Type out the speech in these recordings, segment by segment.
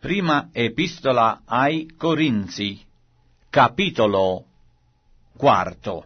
Prima epistola ai Corinzi, capitolo 4.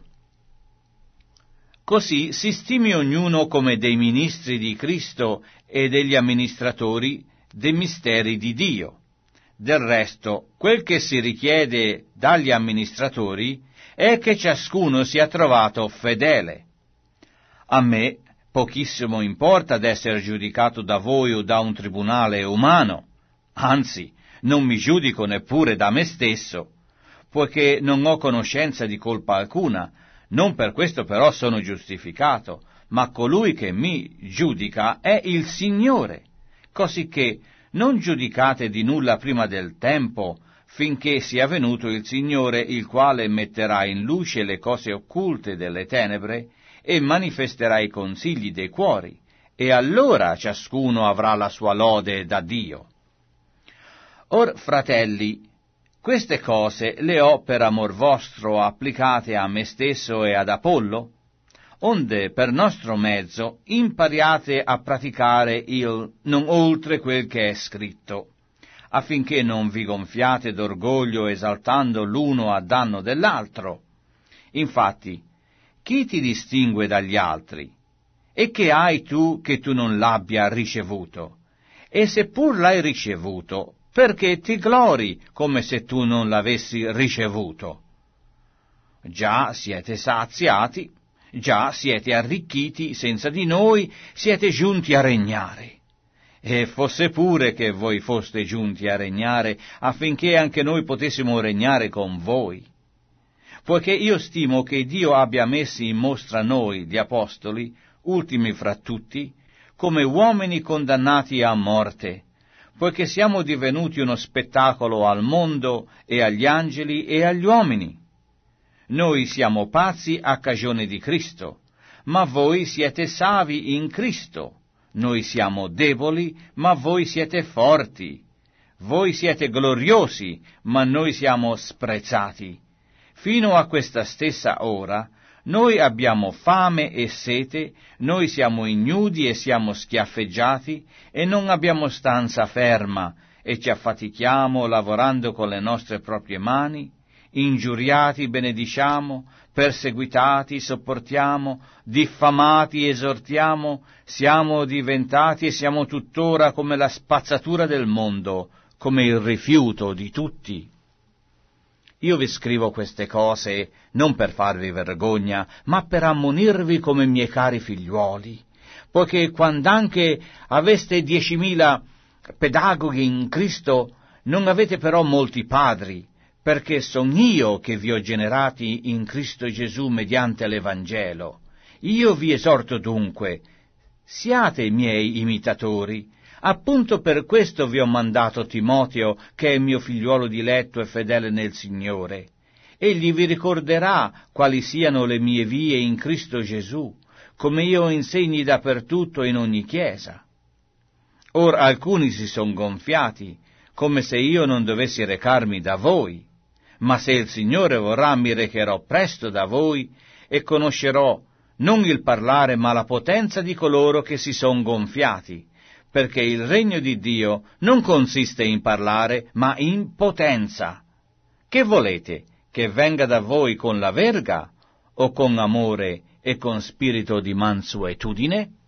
Così si stimi ognuno come dei ministri di Cristo e degli amministratori dei misteri di Dio. Del resto, quel che si richiede dagli amministratori è che ciascuno sia trovato fedele. A me pochissimo importa d'essere giudicato da voi o da un tribunale umano, anzi, non mi giudico neppure da me stesso, poiché non ho conoscenza di colpa alcuna. Non per questo però sono giustificato, ma colui che mi giudica è il Signore, cosicché non giudicate di nulla prima del tempo, finché sia venuto il Signore, il quale metterà in luce le cose occulte delle tenebre e manifesterà i consigli dei cuori, e allora ciascuno avrà la sua lode da Dio. Or, fratelli, queste cose le ho per amor vostro applicate a me stesso e ad Apollo, onde per nostro mezzo impariate a praticare il non oltre quel che è scritto, affinché non vi gonfiate d'orgoglio esaltando l'uno a danno dell'altro. Infatti, chi ti distingue dagli altri? E che hai tu che tu non l'abbia ricevuto? E se pur l'hai ricevuto, perché ti glori come se tu non l'avessi ricevuto? Già siete saziati, già siete arricchiti, senza di noi siete giunti a regnare. E fosse pure che voi foste giunti a regnare, affinché anche noi potessimo regnare con voi. Poiché io stimo che Dio abbia messi in mostra noi, gli apostoli, ultimi fra tutti, come uomini condannati a morte, poiché siamo divenuti uno spettacolo al mondo e agli angeli e agli uomini. Noi siamo pazzi a cagione di Cristo, ma voi siete savi in Cristo. Noi siamo deboli, ma voi siete forti. Voi siete gloriosi, ma noi siamo sprezzati. Fino a questa stessa ora, noi abbiamo fame e sete, noi siamo ignudi e siamo schiaffeggiati, e non abbiamo stanza ferma, e ci affatichiamo lavorando con le nostre proprie mani, ingiuriati benediciamo, perseguitati sopportiamo, diffamati esortiamo, siamo diventati e siamo tuttora come la spazzatura del mondo, come il rifiuto di tutti. Io vi scrivo queste cose non per farvi vergogna, ma per ammonirvi come miei cari figliuoli, poiché quand'anche aveste 10.000 pedagoghi in Cristo, non avete però molti padri, perché son io che vi ho generati in Cristo Gesù mediante l'Evangelo. Io vi esorto dunque, siate miei imitatori. Appunto per questo vi ho mandato Timoteo, che è mio figliuolo diletto e fedele nel Signore. Egli vi ricorderà quali siano le mie vie in Cristo Gesù, come io insegni dappertutto in ogni chiesa. Or alcuni si son gonfiati, come se io non dovessi recarmi da voi, ma se il Signore vorrà mi recherò presto da voi e conoscerò non il parlare ma la potenza di coloro che si son gonfiati, perché il regno di Dio non consiste in parlare, ma in potenza. Che volete? Che venga da voi con la verga, o con amore e con spirito di mansuetudine?